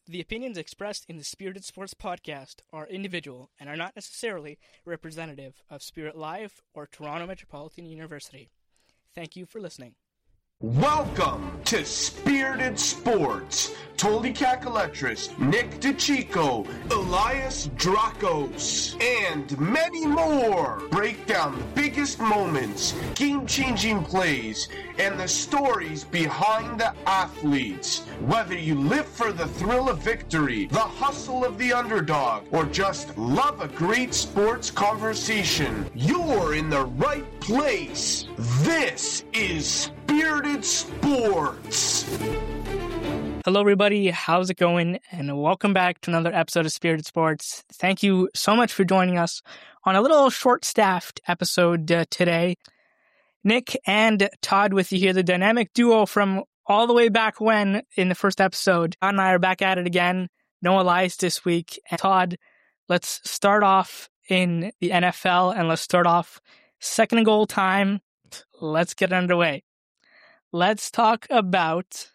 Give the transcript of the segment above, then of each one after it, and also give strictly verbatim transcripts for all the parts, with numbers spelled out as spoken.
The opinions expressed in the Spirited Sports podcast are individual and are not necessarily representative of Spirit Live or Toronto Metropolitan University. Thank you for listening. Welcome to Spirited Sports. Tolly Kakalektris, Nick DeChico, Elias Drakos, and many more break down the biggest moments, game-changing plays, and the stories behind the athletes. Whether you live for the thrill of victory, the hustle of the underdog, or just love a great sports conversation, you're in the right place. This is Spirited Sports. Hello, everybody. How's it going? And welcome back to another episode of Spirited Sports. Thank you so much for joining us on a little short-staffed episode uh, today. Nick and Todd with you here, the dynamic duo from all the way back when in the first episode. Todd and I are back at it again. No Elias this week. And Todd, let's start off in the N F L and let's start off second and goal time. Let's get underway. Let's talk about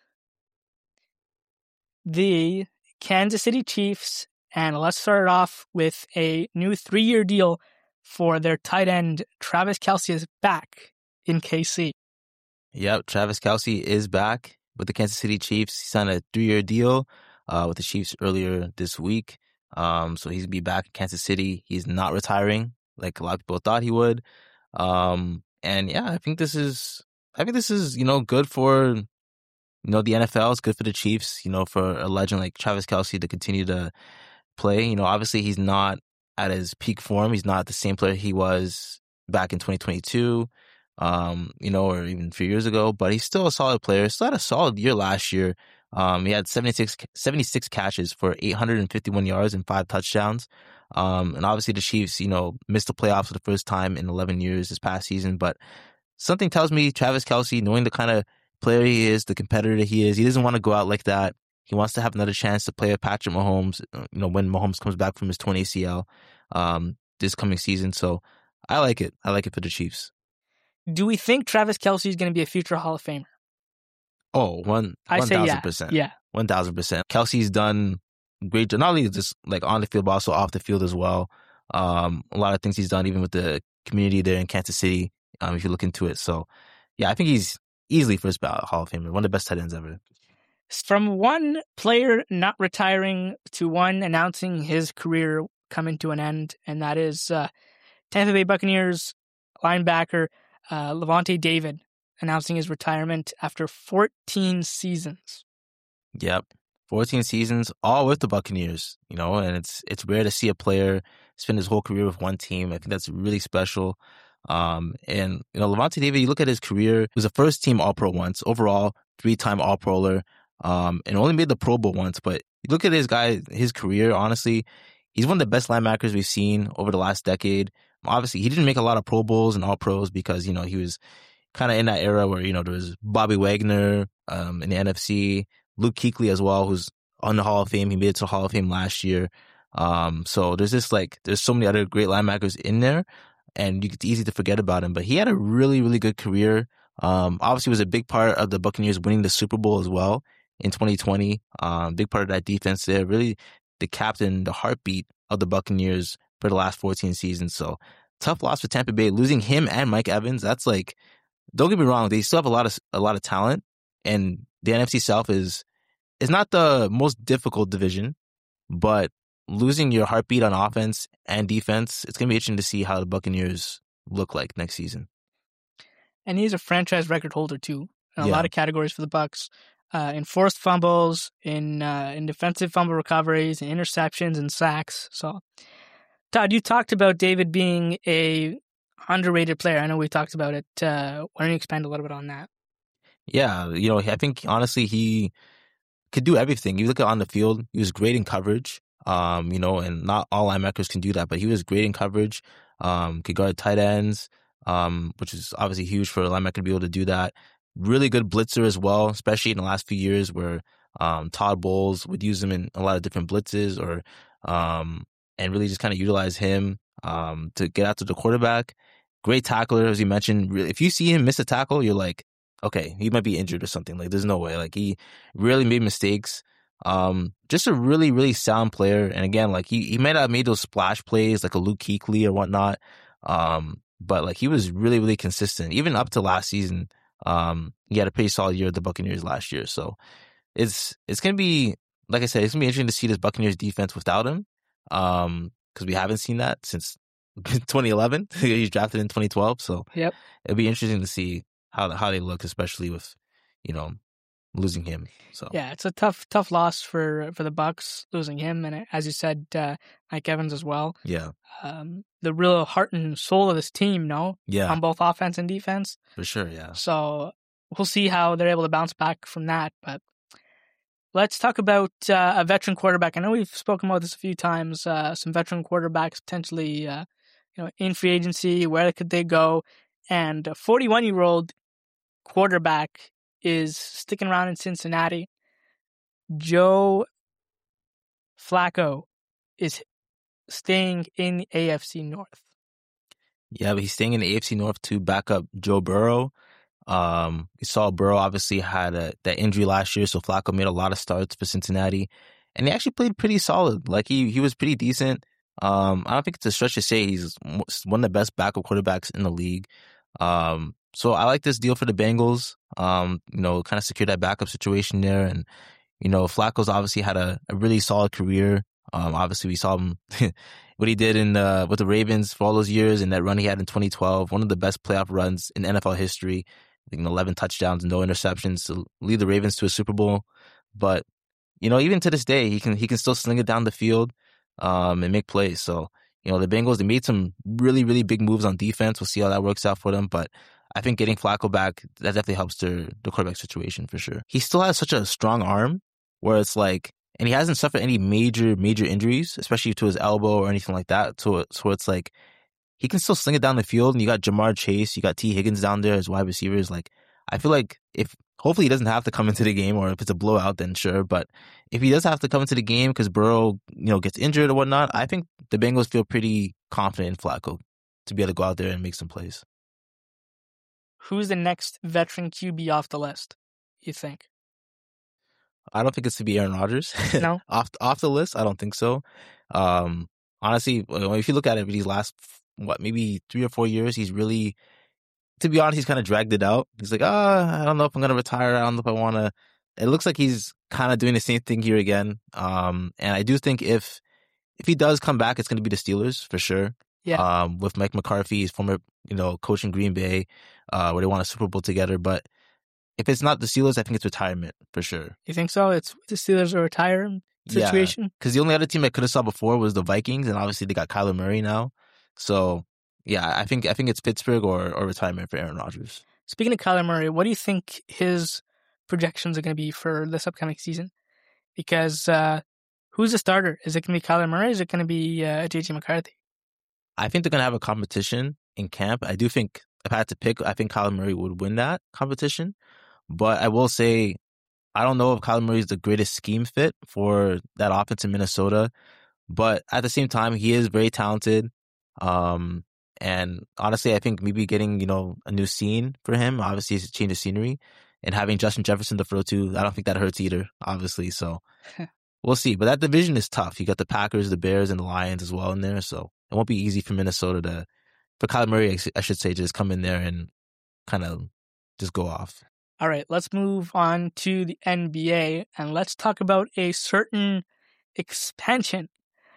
the Kansas City Chiefs, and let's start off with a new three-year deal for their tight end. Travis Kelce is back in K C. Yep, Travis Kelce is back with the Kansas City Chiefs. He signed a three-year deal uh, with the Chiefs earlier this week, um, so he's going to be back in Kansas City. He's not retiring like a lot of people thought he would. Um, and yeah, I think this is, I think this is, you know, good for, you know, the N F L. It's good for the Chiefs, you know, for a legend like Travis Kelce to continue to play. You know, obviously he's not at his peak form. He's not the same player he was back in twenty twenty-two, um, you know, or even a few years ago, but he's still a solid player. Still had a solid year last year. Um, he had seventy-six, seventy-six catches for eight hundred fifty-one yards and five touchdowns. Um, and obviously the Chiefs, you know, missed the playoffs for the first time in eleven years this past season. But something tells me Travis Kelce, knowing the kind of player he is, the competitor he is, he doesn't want to go out like that. He wants to have another chance to play with Patrick Mahomes, you know, when Mahomes comes back from his torn A C L um, this coming season. So I like it. I like it for the Chiefs. Do we think Travis Kelce is going to be a future Hall of Famer? Oh, one, I one say thousand yeah. percent. Yeah. One thousand percent. Kelce's done great, not only just like on the field, but also off the field as well. Um, a lot of things he's done, even with the community there in Kansas City, um, if you look into it. So, yeah, I think he's easily first ballot Hall of Famer, one of the best tight ends ever. From one player not retiring to one announcing his career coming to an end, and that is uh, Tampa Bay Buccaneers linebacker uh, Lavonte David announcing his retirement after fourteen seasons. Yep. fourteen seasons, all with the Buccaneers, you know, and it's it's rare to see a player spend his whole career with one team. I think that's really special. Um, and, you know, Lavonte David, you look at his career, he was a first-team All-Pro once, overall three-time All-Proler, um, and only made the Pro Bowl once. But you look at his guy, his career, honestly, he's one of the best linebackers we've seen over the last decade. Obviously, he didn't make a lot of Pro Bowls and All-Pros because, you know, he was kind of in that era where, you know, there was Bobby Wagner um, in the N F C, Luke Kuechly as well, who's on the Hall of Fame. He made it to the Hall of Fame last year. Um, so there's just like, there's so many other great linebackers in there, and it's easy to forget about him. But he had a really, really good career. Um, obviously was a big part of the Buccaneers winning the Super Bowl as well in twenty twenty. Um, big part of that defense there. Really the captain, the heartbeat of the Buccaneers for the last fourteen seasons. So tough loss for Tampa Bay. Losing him and Mike Evans, that's like, don't get me wrong, they still have a lot of a lot of talent, and the N F C South is is not the most difficult division, but losing your heartbeat on offense and defense, it's going to be interesting to see how the Buccaneers look like next season. And he's a franchise record holder too, in a Yeah. lot of categories for the Bucs, uh, in forced fumbles, in uh, in defensive fumble recoveries, in interceptions, and sacks. So, Todd, you talked about David being a underrated player. I know we talked about it. Uh, why don't you expand a little bit on that? Yeah, you know, I think honestly he could do everything. You look at on the field, he was great in coverage, um, you know, and not all linebackers can do that, but he was great in coverage, um, could guard tight ends, um, which is obviously huge for a linebacker to be able to do that. Really good blitzer as well, especially in the last few years where um, Todd Bowles would use him in a lot of different blitzes or um, and really just kind of utilize him um, to get out to the quarterback. Great tackler, as you mentioned. Really, if you see him miss a tackle, you're like, okay, he might be injured or something. Like, there's no way. Like, he really made mistakes. Um, just a really, really sound player. And again, like he, he may not have made those splash plays like a Luke Kuechly or whatnot. Um, but like he was really, really consistent. Even up to last season, um, he had a pretty solid year at the Buccaneers last year. So it's it's gonna be, like I said, it's gonna be interesting to see this Buccaneers defense without him. Um, because we haven't seen that since twenty eleven. He's drafted in twenty twelve. So Yep. it'll be interesting to see how how they look, especially with, you know, losing him. So yeah, it's a tough, tough loss for for the Bucs, losing him, and as you said, uh, Mike Evans as well. yeah, Um, the real heart and soul of this team, no, yeah, on both offense and defense. for sure. Yeah. So we'll see how they're able to bounce back from that. But let's talk about uh, a veteran quarterback. I know we've spoken about this a few times. Uh, some veteran quarterbacks potentially, uh, you know, in free agency. Where could they go? And a forty-one-year-old quarterback is sticking around in Cincinnati. Joe Flacco is staying in the A F C North. Yeah, but he's staying in the A F C North to back up Joe Burrow. Um, we saw Burrow obviously had a, that injury last year, so Flacco made a lot of starts for Cincinnati, and he actually played pretty solid. Like he he was pretty decent. Um, I don't think it's a stretch to say he's one of the best backup quarterbacks in the league. Um, so I like this deal for the Bengals. Um, you know, kind of secure that backup situation there, and you know, Flacco's obviously had a, a really solid career. Um, obviously we saw him what he did in uh, with the Ravens for all those years, and that run he had in twenty twelve, one of the best playoff runs in N F L history. I think eleven touchdowns, no interceptions to lead the Ravens to a Super Bowl. But you know, even to this day, he can he can still sling it down the field um, and make plays. So you know, the Bengals, they made some really really big moves on defense. We'll see how that works out for them. But I think getting Flacco back, that definitely helps their the quarterback situation for sure. He still has such a strong arm where it's like, and he hasn't suffered any major major injuries, especially to his elbow or anything like that. So so it's like, he can still sling it down the field, and you got Jamar Chase, you got T. Higgins down there as wide receivers. Like, I feel like if, hopefully he doesn't have to come into the game, or if it's a blowout, then sure. But if he does have to come into the game because Burrow, you know, gets injured or whatnot, I think the Bengals feel pretty confident in Flacco to be able to go out there and make some plays. Who's the next veteran Q B off the list, you think? I don't think it's to be Aaron Rodgers. No? off off the list, I don't think so. Um, honestly, if you look at it, these last, what, maybe three or four years, he's really, to be honest, he's kind of dragged it out. He's like, ah, oh, I don't know if I'm going to retire. I don't know if I want to. It looks like he's kind of doing the same thing here again. Um, and I do think if if he does come back, it's going to be the Steelers for sure. Yeah. Um, with Mike McCarthy, his former, you know, coach in Green Bay, uh, where they won a Super Bowl together. But if it's not the Steelers, I think it's retirement for sure. You think so? It's the Steelers a retire situation? Because yeah, the only other team I could have saw before was the Vikings, and obviously they got Kyler Murray now. So yeah, I think I think it's Pittsburgh or, or retirement for Aaron Rodgers. Speaking of Kyler Murray, what do you think his projections are going to be for this upcoming season? Because uh, who's the starter? Is it going to be Kyler Murray? Or is it going to be uh, J J McCarthy? I think they're going to have a competition in camp. I do think, if I had to pick, I think Kyler Murray would win that competition. But I will say, I don't know if Kyler Murray is the greatest scheme fit for that offense in Minnesota. But at the same time, he is very talented. Um, and honestly, I think maybe getting, you know, a new scene for him, obviously it's a change of scenery, and having Justin Jefferson to throw to, I don't think that hurts either, obviously. So we'll see. But that division is tough. You got the Packers, the Bears, and the Lions as well in there. So it won't be easy for Minnesota to, for Kyler Murray, I should say, just come in there and kind of just go off. All right, let's move on to the N B A, and let's talk about a certain expansion.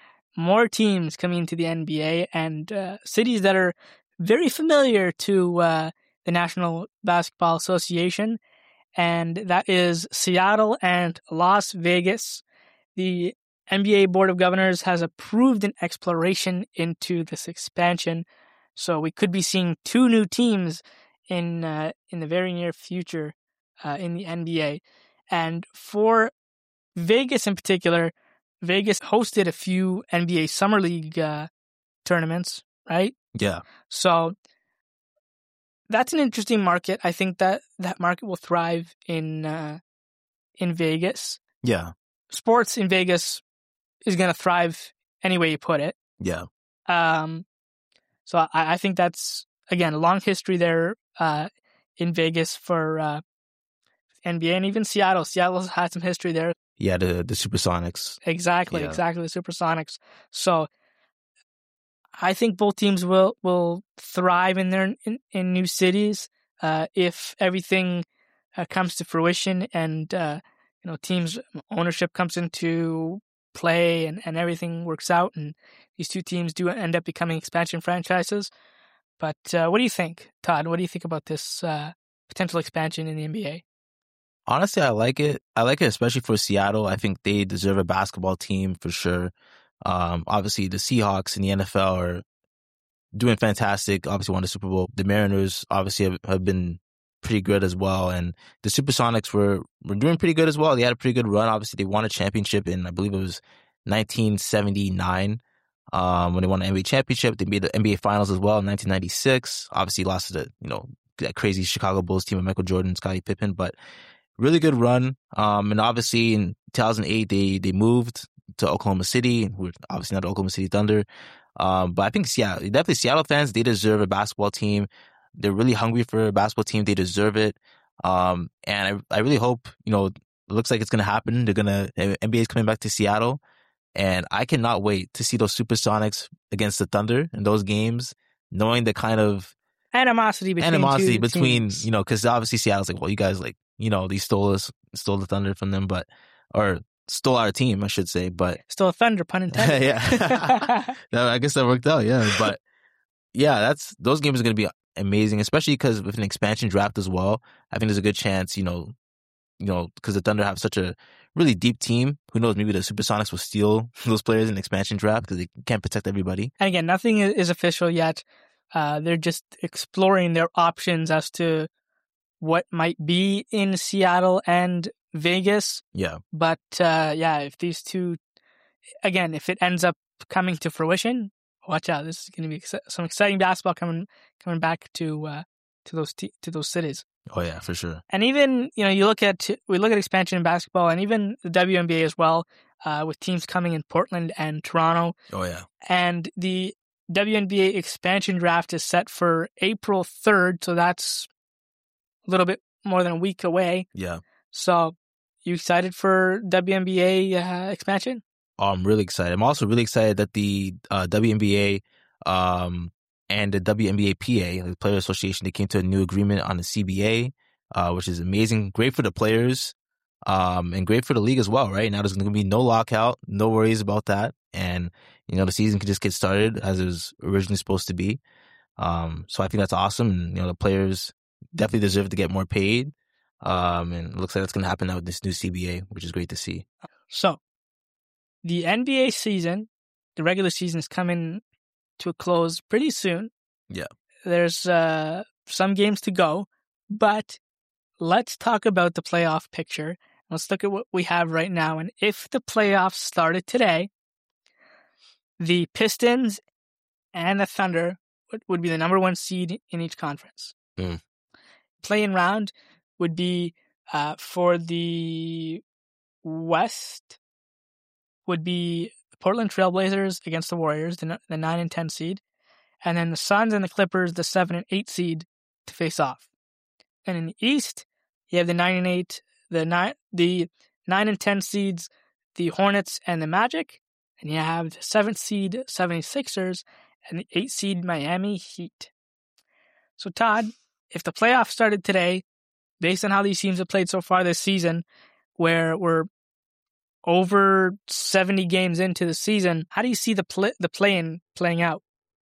More teams coming into the N B A, and uh, cities that are very familiar to uh, the National Basketball Association, and that is Seattle and Las Vegas. The N B A Board of Governors has approved an exploration into this expansion, so we could be seeing two new teams in uh, in the very near future uh, in the N B A. And for Vegas in particular, Vegas hosted a few N B A Summer League uh, tournaments, right? Yeah. So that's an interesting market. I think that that market will thrive in uh, in Vegas. Yeah. Sports in Vegas is going to thrive any way you put it. Yeah. Um. So I, I think that's, again, a long history there uh, in Vegas for uh, N B A, and even Seattle. Seattle's had some history there. Yeah, the the Supersonics. Exactly, Yeah. exactly, the Supersonics. So I think both teams will, will thrive in their in, in new cities uh, if everything uh, comes to fruition and uh, you know teams ownership comes into play and, and everything works out and these two teams do end up becoming expansion franchises. But uh, what do you think, Todd? What do you think about this uh, potential expansion in the N B A? Honestly, I like it. I like it, especially for Seattle. I think they deserve a basketball team for sure. Um, obviously, the Seahawks in the N F L are doing fantastic. Obviously, won the Super Bowl. The Mariners obviously have, have been pretty good as well, and the Supersonics were were doing pretty good as well. They had a pretty good run. Obviously, they won a championship in I believe it was nineteen seventy-nine. Um, when they won the N B A championship, they made the N B A Finals as well in nineteen ninety-six. Obviously, lost to the you know that crazy Chicago Bulls team of Michael Jordan and Scottie Pippen, but really good run. Um, and obviously in two thousand eight they they moved to Oklahoma City. We're obviously not the Oklahoma City Thunder, um, but I think Seattle, definitely Seattle fans, they deserve a basketball team. They're really hungry for a basketball team. They deserve it. Um, and I I really hope you know it looks like it's gonna happen. They're gonna N B A is coming back to Seattle. And I cannot wait to see those Supersonics against the Thunder in those games, knowing the kind of animosity between animosity two between teams. you know, because obviously Seattle's like, well, you guys like you know, they stole us, stole the Thunder from them, but or stole our team, I should say, but Still a Thunder, pun intended. yeah, I guess that worked out, yeah. But yeah, that's those games are going to be amazing, especially because with an expansion draft as well. I think there's a good chance, you know, you know, because the Thunder have such a really deep team. Who knows? Maybe the Supersonics will steal those players in the expansion draft because they can't protect everybody. And again, nothing is official yet. Uh, they're just exploring their options as to what might be in Seattle and Vegas. Yeah. But uh, yeah, if these two, again, if it ends up coming to fruition, watch out. This is going to be ex- some exciting basketball coming coming back to uh, to those t- to those cities. Oh yeah, for sure. And even, you know, you look at, we look at expansion in basketball and even the W N B A as well, uh, with teams coming in Portland and Toronto. Oh yeah. And the W N B A expansion draft is set for April third. So that's a little bit more than a week away. Yeah. So you excited for W N B A uh, expansion? Oh, I'm really excited. I'm also really excited that the uh, W N B A, um, and the W N B A P A, the Player Association, they came to a new agreement on the C B A, uh, which is amazing. Great for the players, um, and great for the league as well, right? Now there's going to be no lockout, no worries about that. And, you know, the season can just get started as it was originally supposed to be. Um, so I think that's awesome. And, you know, the players definitely deserve to get more paid. Um, and it looks like that's going to happen now with this new C B A, which is great to see. So the N B A season, the regular season is coming to a close pretty soon. Yeah. There's uh, some games to go, but let's talk about the playoff picture. Let's look at what we have right now. And if the playoffs started today, the Pistons and the Thunder would, would be the number one seed in each conference. Mm. Play-in round would be uh, for the West would be Portland Trailblazers against the Warriors, the, the nine and ten seed, and then the Suns and the Clippers, the seven and eight seed, to face off. And in the East, you have the nine and eight, the nine, the nine and ten seeds, the Hornets and the Magic, and you have the seventh seed seventy-sixers and the eight seed Miami Heat. So Todd, if the playoffs started today, based on how these teams have played so far this season, where we're over seventy games into the season, how do you see the play, the play-in playing out?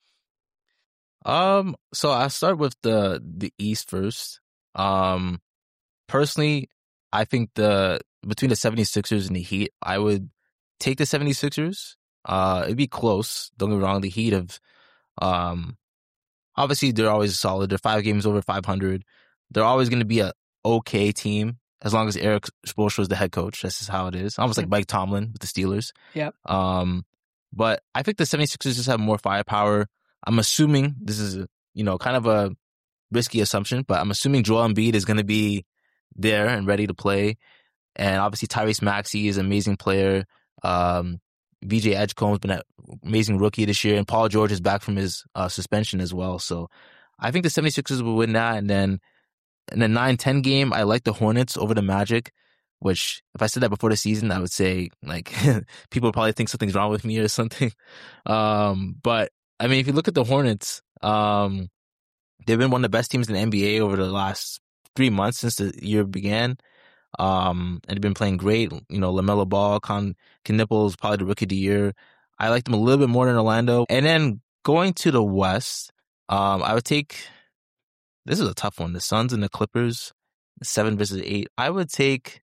Um, so I'll start with the the East first. Um, personally, I think the between the seventy-sixers and the Heat, I would take the seventy-sixers. Uh, it'd be close. Don't get me wrong. The Heat have, um, obviously they're always solid. They're five games over five hundred. They're always going to be a okay team as long as Eric Spoelstra is the head coach. That's just how it is. Almost like Mike Tomlin with the Steelers. Yep. Um, but I think the seventy-sixers just have more firepower. I'm assuming this is, a, you know, kind of a risky assumption, but I'm assuming Joel Embiid is going to be there and ready to play. And obviously Tyrese Maxey is an amazing player. Um, V J Edgecombe's been an amazing rookie this year, and Paul George is back from his uh, suspension as well. So I think the seventy-sixers will win that. And then in the nine ten game, I like the Hornets over the Magic. which if I said that before the season, I would say like people would probably think something's wrong with me or something. Um, but I mean, if you look at the Hornets, um, they've been one of the best teams in the N B A over the last three months since the year began. Um, and they've been playing great. You know, LaMelo Ball, Con Knipples, probably the rookie of the year. I like them a little bit more than Orlando. And then going to the West, um, I would take, this is a tough one, the Suns and the Clippers, seven versus eight. I would take,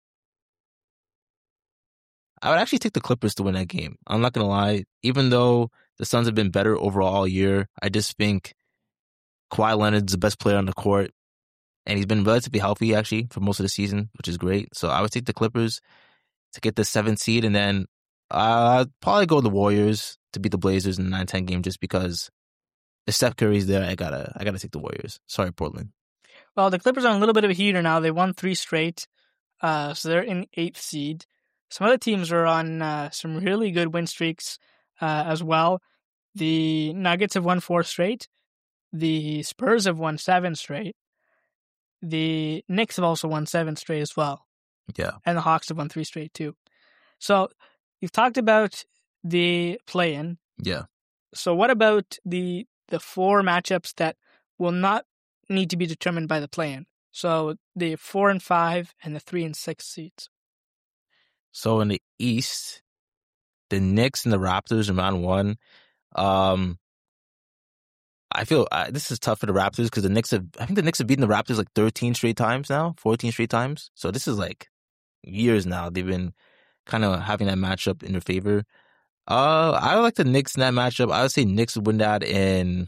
I would actually take the Clippers to win that game. I'm not going to lie. Even though the Suns have been better overall all year, I just think Kawhi Leonard's the best player on the court. And he's been relatively healthy, actually, for most of the season, which is great. So I would take the Clippers to get the seventh seed. And then uh, I'd probably go with the Warriors to beat the Blazers in the nine ten game just because if Steph Curry's there, I gotta I gotta take the Warriors. Sorry, Portland. Well, the Clippers are on a little bit of a heater now. They won three straight, uh, so they're in eighth seed. Some other teams are on uh, some really good win streaks uh, as well. The Nuggets have won four straight. The Spurs have won seven straight. The Knicks have also won seven straight as well. Yeah. And the Hawks have won three straight too. So you've talked about the play-in. Yeah. So what about the the four matchups that will not need to be determined by the play-in? So the four and five and the three and six seeds. So in the East, the Knicks and the Raptors in round one. Um, I feel uh, this is tough for the Raptors because the Knicks have, I think the Knicks have beaten the Raptors like thirteen straight times now, fourteen straight times. So this is like years now. They've been kind of having that matchup in their favor. Uh, I would like the Knicks in that matchup. I would say Knicks would win that in,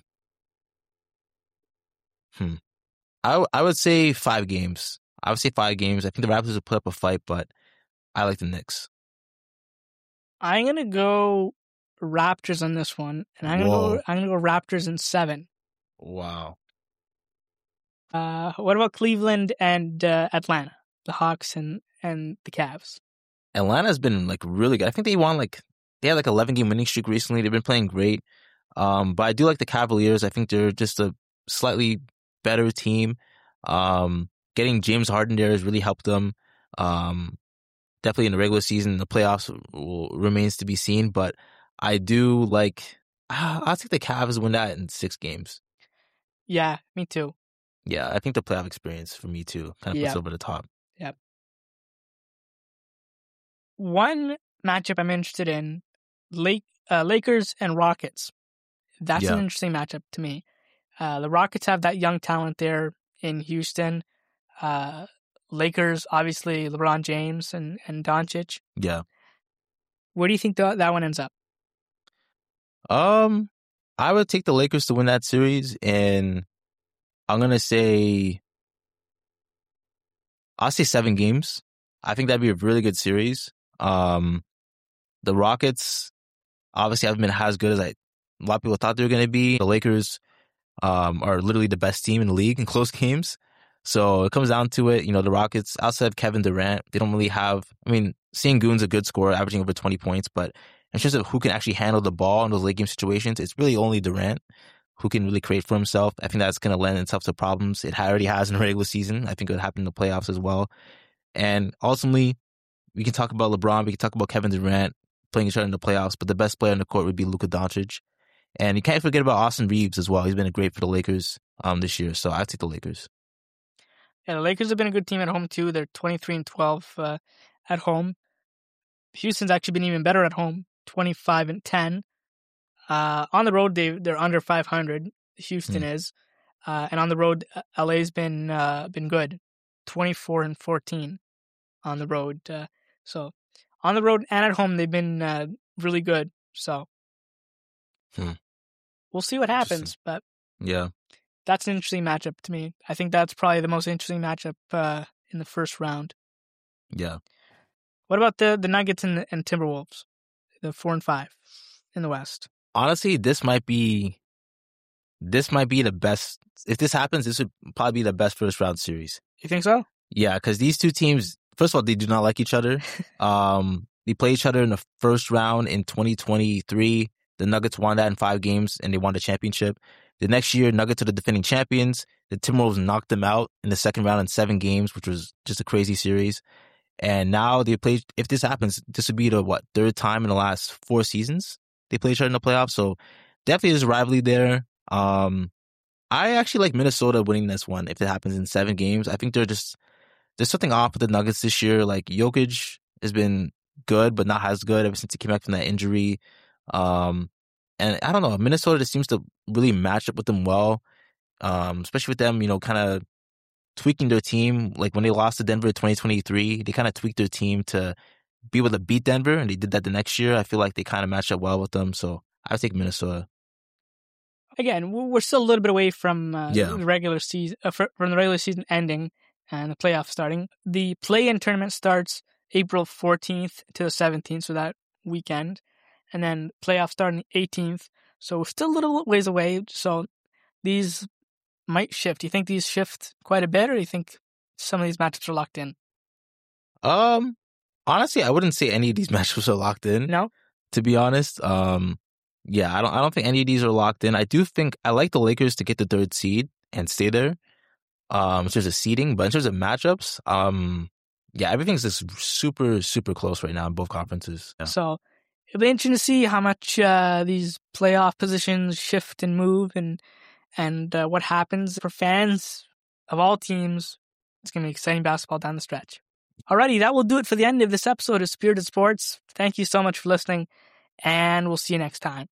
hmm. I, w- I would say five games. I would say five games. I think the Raptors would put up a fight, but I like the Knicks. I'm going to go Raptors on this one, and I'm gonna Whoa. go. I'm gonna go Raptors in seven. Wow. Uh, what about Cleveland and uh, Atlanta, the Hawks and and the Cavs? Atlanta's been like really good. I think they won like they had like eleven game winning streak recently. They've been playing great. Um, but I do like the Cavaliers. I think they're just a slightly better team. Um, getting James Harden there has really helped them. Um, definitely in the regular season, the playoffs will, remains to be seen, but I do like, uh, I think the Cavs win that in six games. Yeah, me too. Yeah, I think the playoff experience for me too kind of Yep. puts over the top. Yep. One matchup I'm interested in, Lake, uh, Lakers and Rockets. That's Yeah. an interesting matchup to me. Uh, the Rockets have that young talent there in Houston. Uh, Lakers, obviously, LeBron James and, and Doncic. Yeah. Where do you think th- that one ends up? Um, I would take the Lakers to win that series, and I'm gonna say, I'll say seven games. I think that'd be a really good series. Um, the Rockets obviously haven't been as good as I, a lot of people thought they were gonna be. The Lakers, um, are literally the best team in the league in close games. So it comes down to it. You know, the Rockets, outside of Kevin Durant, they don't really have, I mean, Sengun's a good scorer, averaging over twenty points, but in terms of who can actually handle the ball in those late game situations, it's really only Durant who can really create for himself. I think that's going to lend itself to problems. It already has in the regular season. I think it would happen in the playoffs as well. And ultimately, we can talk about LeBron, we can talk about Kevin Durant playing each other in the playoffs, but the best player on the court would be Luka Doncic. And you can't forget about Austin Reeves as well. He's been great for the Lakers um, this year, so I'd take the Lakers. Yeah, the Lakers have been a good team at home too. They're twenty-three and twelve uh, at home. Houston's actually been even better at home, twenty-five and ten. Uh, on the road, they they're under five hundred. Houston Hmm. is, uh, and on the road, L A's been uh, been good, twenty-four and fourteen on the road. Uh, so on the road and at home, they've been uh, really good. So Hmm. we'll see what happens, but Yeah. that's an interesting matchup to me. I think that's probably the most interesting matchup uh, in the first round. Yeah. What about the, the Nuggets and, and Timberwolves, the four and five in the West? Honestly, this might be this might be the best. If this happens, this would probably be the best first round series. You think so? Yeah, because these two teams, first of all, they do not like each other. um, they play each other in the first round in twenty twenty-three. The Nuggets won that in five games, and they won the championship. The next year, Nuggets are the defending champions. The Timberwolves knocked them out in the second round in seven games, which was just a crazy series. And now they play, if this happens, this would be the, what, third time in the last four seasons they play each other in the playoffs. So definitely there's a rivalry there. Um, I actually like Minnesota winning this one if it happens in seven games. I think they're just, there's something off with the Nuggets this year. Like Jokic has been good, but not as good ever since he came back from that injury. Um, and I don't know, Minnesota just seems to really match up with them well, um, especially with them, you know, kind of tweaking their team. Like when they lost to Denver in twenty twenty-three, they kind of tweaked their team to be able to beat Denver, and they did that the next year. I feel like they kind of matched up well with them, so I would take Minnesota. Again, we're still a little bit away from uh, Yeah. the regular season, uh, from the regular season ending and the playoffs starting. The play-in tournament starts April fourteenth to the seventeenth, so that weekend, and then playoffs start on the eighteenth. So we're still a little ways away. So these might shift. Do you think these shift quite a bit, or do you think some of these matchups are locked in? Um, honestly, I wouldn't say any of these matchups are locked in. No, to be honest. Um, yeah, I don't. I don't think any of these are locked in. I do think I like the Lakers to get the third seed and stay there. Um, in terms of seeding, but in terms of matchups, um, yeah, everything's just super, super close right now in both conferences. Yeah. So it'll be interesting to see how much uh, these playoff positions shift and move, and and uh, what happens for fans of all teams. It's going to be exciting basketball down the stretch. Alrighty, that will do it for the end of this episode of Spirited Sports. Thank you so much for listening, and we'll see you next time.